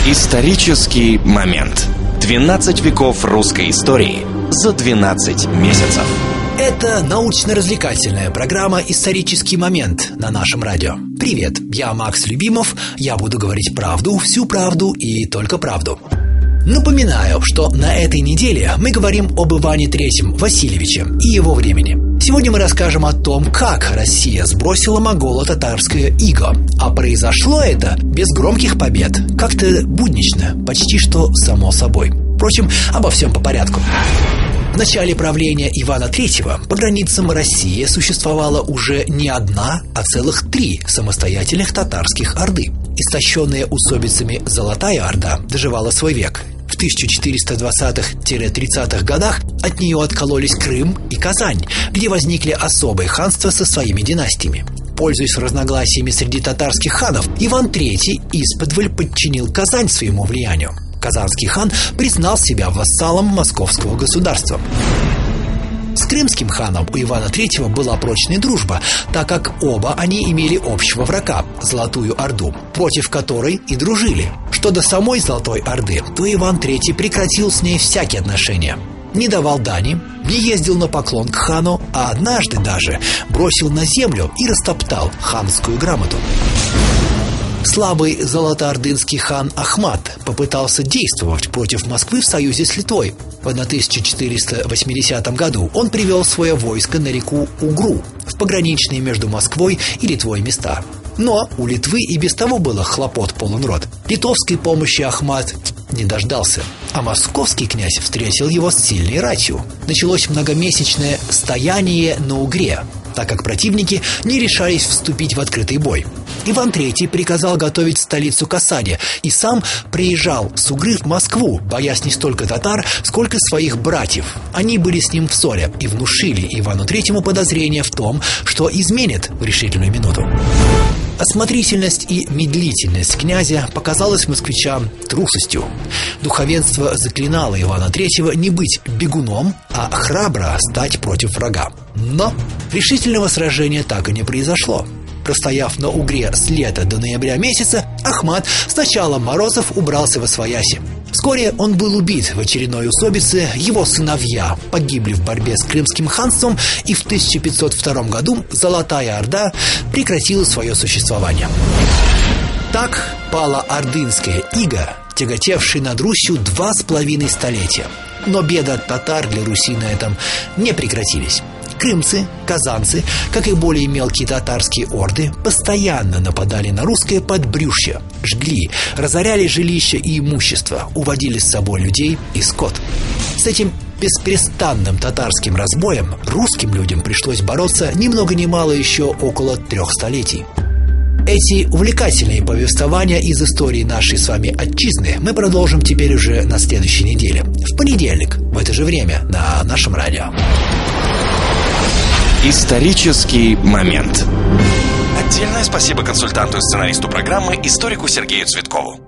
Исторический момент. 12 веков русской истории за 12 месяцев. Это научно-развлекательная программа «Исторический момент» на нашем радио. Привет, я Макс Любимов, я буду говорить правду, всю правду и только правду. Напоминаю, что на этой неделе мы говорим об Иване III Васильевиче и его времени. Сегодня мы расскажем о том, как Россия сбросила моголо-татарское иго. А произошло это без громких побед, как-то буднично, почти что само собой. Впрочем, обо всем по порядку. В начале правления Ивана III по границам России существовала уже не одна, а целых 3 самостоятельных татарских орды. Истощенная усобицами Золотая Орда доживала свой век. В 1420-30-х годах от нее откололись Крым и Казань, где возникли особые ханства со своими династиями. Пользуясь разногласиями среди татарских ханов, Иван III исподволь подчинил Казань своему влиянию. Казанский хан признал себя вассалом московского государства. С крымским ханом у Ивана III была прочная дружба, так как оба они имели общего врага – Золотую Орду, против которой и дружили. Что до самой Золотой Орды, то Иван III прекратил с ней всякие отношения. Не давал дани, не ездил на поклон к хану, а однажды даже бросил на землю и растоптал ханскую грамоту. Слабый золотоордынский хан Ахмат попытался действовать против Москвы в союзе с Литвой. В 1480 году он привел свое войско на реку Угру, в пограничные между Москвой и Литвой места. Но у Литвы и без того было хлопот полон рот. Литовской помощи Ахмат не дождался, а московский князь встретил его с сильной ратью. Началось многомесячное стояние на Угре, так как противники не решались вступить в открытый бой. Иван III приказал готовить столицу к осаде и сам приезжал с Угры в Москву, боясь не столько татар, сколько своих братьев. Они были с ним в ссоре и внушили Ивану III подозрение в том, что изменит в решительную минуту. Осмотрительность и медлительность князя показалась москвичам трусостью. Духовенство заклинало Ивана III не быть бегуном, а храбро стать против врага. Но решительного сражения так и не произошло. Простояв на Угре с лета до ноября месяца, Ахмат с началом морозов убрался восвояси. Вскоре он был убит в очередной усобице, его сыновья погибли в борьбе с Крымским ханством, и в 1502 году Золотая Орда прекратила свое существование. Так пала ордынская ига, тяготевшая над Русью 2,5 столетия. Но беды от татар для Руси на этом не прекратились. Крымцы, казанцы, как и более мелкие татарские орды, постоянно нападали на русское подбрюшье, жгли, разоряли жилища и имущество, уводили с собой людей и скот. С этим беспрестанным татарским разбоем русским людям пришлось бороться ни много ни мало еще около 3 столетий. Эти увлекательные повествования из истории нашей с вами отчизны мы продолжим теперь уже на следующей неделе, в понедельник, в это же время, на нашем радио. Исторический момент. Отдельное спасибо консультанту и сценаристу программы, историку Сергею Цветкову.